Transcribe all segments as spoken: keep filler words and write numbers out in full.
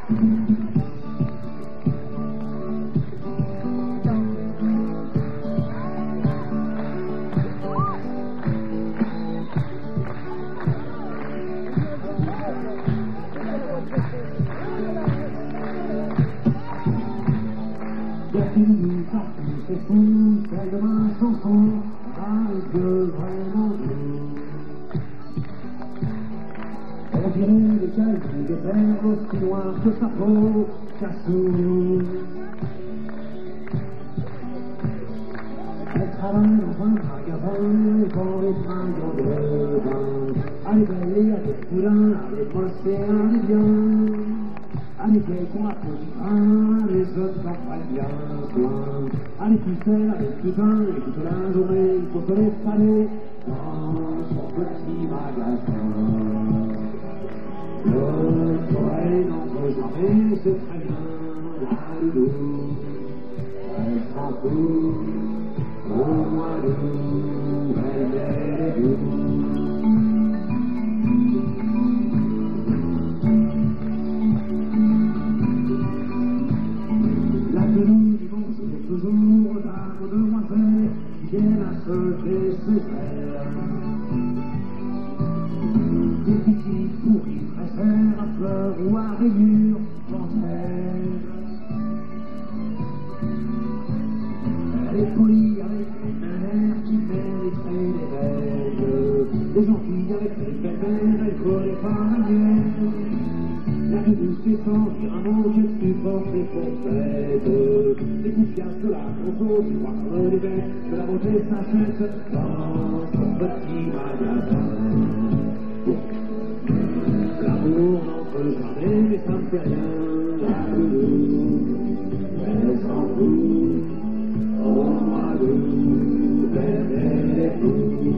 C'est fou, celle de ma chanson, avec de vraiment doux. On dirait des cailloux, des verres aussi noirs que sa peau, cassou. Elle travaille dans un magasin, quand les fringues de bain. Elle est belle et elle est poulain, elle est moche et elle est bien. Allez, qu'on applaudit un, les autres s'en prennent bien soin. Allez, pucelle, allez, putain, et toute la journée, il faut se les faner dans son petit magasin. Le soleil n'en peut jamais, c'est très bien, la doudou. Elle s'en fout, au mois d'août, elle est douce. Toujours dames, demoiselles qui viennent à se déceler. Des petites pourries préfèrent à fleurs ou à rayures françaises. Elle est polie avec les mères qui mériteraient les belles. Les gentils avec les belles-mères, elle connaît pas la mienne. La douce descend, dire un mot, je supporte les fourchettes. Les confiances de la conso, tu crois comme les bêtes, que la beauté s'achète dans son petit magasin. L'amour n'en peut jamais, mais ça me fait rien, la doudou. Elle s'en fout, au mois d'août, elle est fou.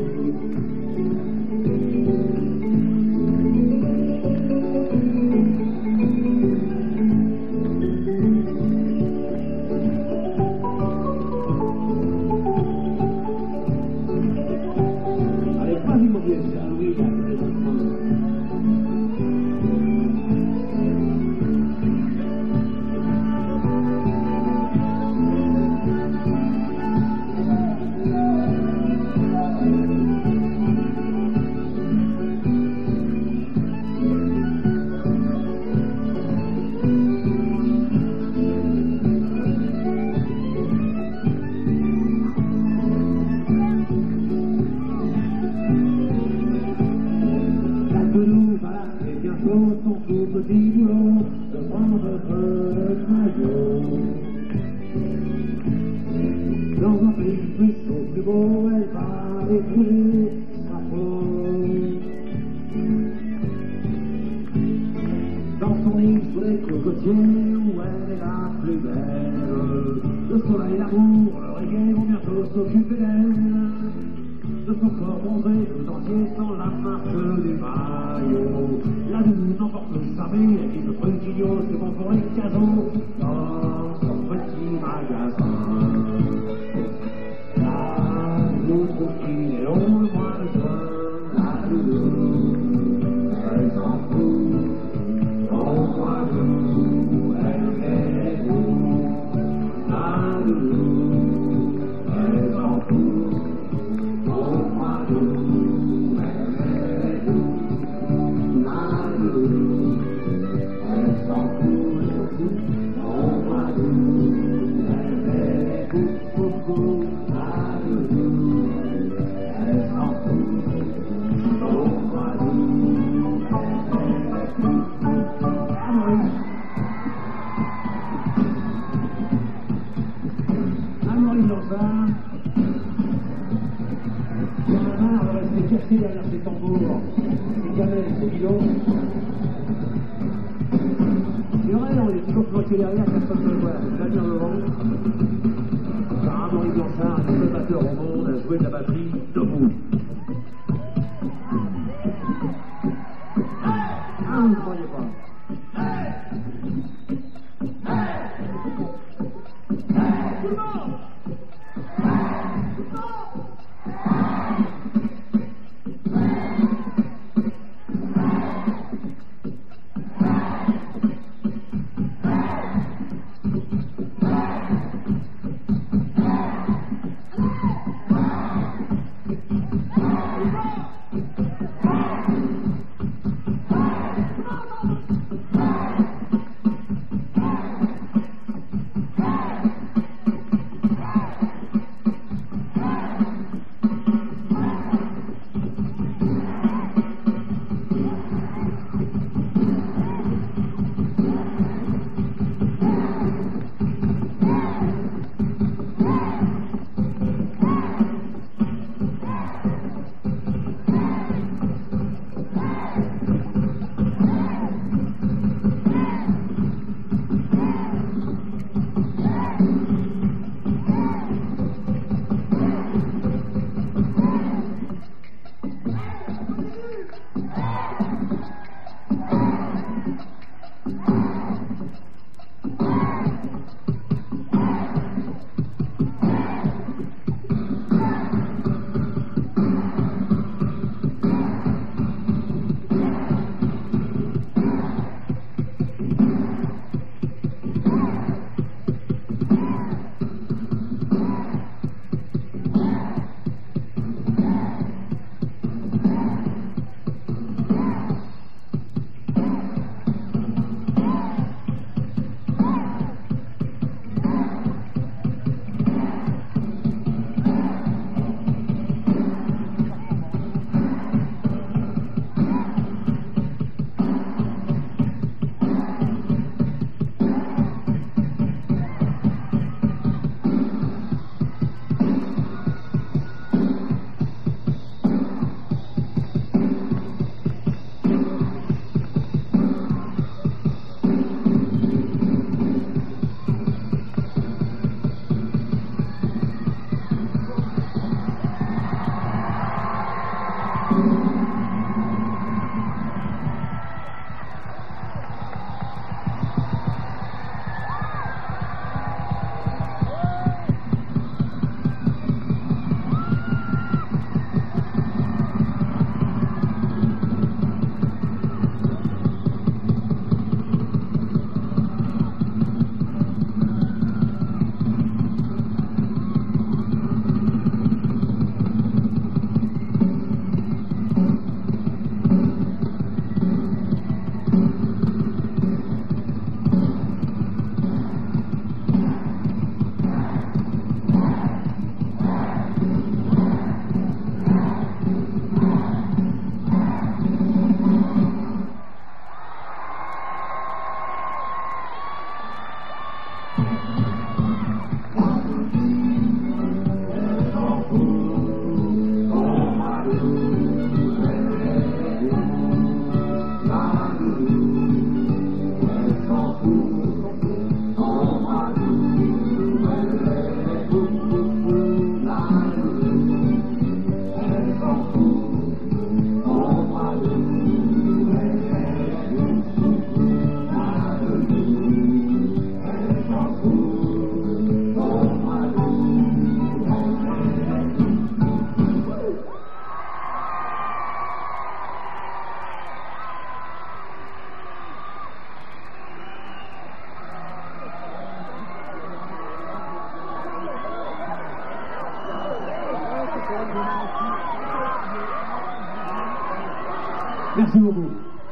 Merci beaucoup.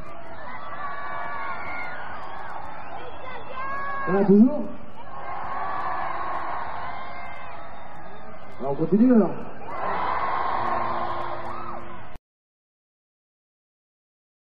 Ça va toujours? Alors on continue alors.